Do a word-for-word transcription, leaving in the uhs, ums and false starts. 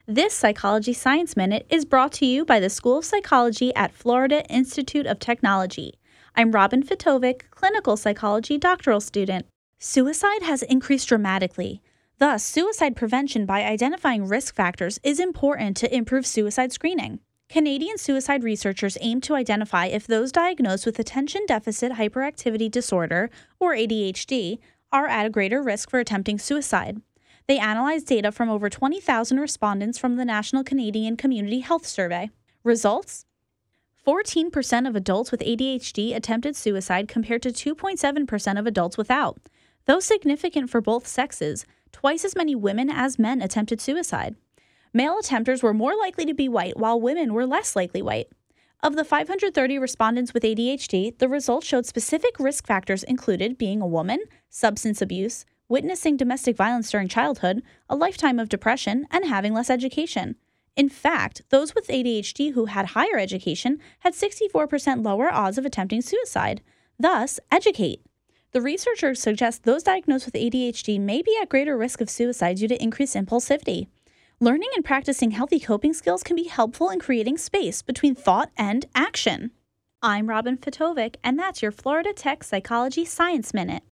This Psychology Science Minute is brought to you by the School of Psychology at Florida Institute of Technology. I'm Robin Fitovic, clinical psychology doctoral student. Suicide has increased dramatically. Thus, suicide prevention by identifying risk factors is important to improve suicide screening. Canadian suicide researchers aim to identify if those diagnosed with attention deficit hyperactivity disorder, or A D H D, are at a greater risk for attempting suicide. They analyzed data from over twenty thousand respondents from the National Canadian Community Health Survey. Results? fourteen percent of adults with A D H D attempted suicide compared to two point seven percent of adults without. Though significant for both sexes, twice as many women as men attempted suicide. Male attempters were more likely to be white, while women were less likely white. Of the five hundred thirty respondents with A D H D, the results showed specific risk factors included being a woman, substance abuse, witnessing domestic violence during childhood, a lifetime of depression, and having less education. In fact, those with A D H D who had higher education had sixty-four percent lower odds of attempting suicide. Thus, educate. The researchers suggest those diagnosed with A D H D may be at greater risk of suicide due to increased impulsivity. Learning and practicing healthy coping skills can be helpful in creating space between thought and action. I'm Robin Fitovic, and that's your Florida Tech Psychology Science Minute.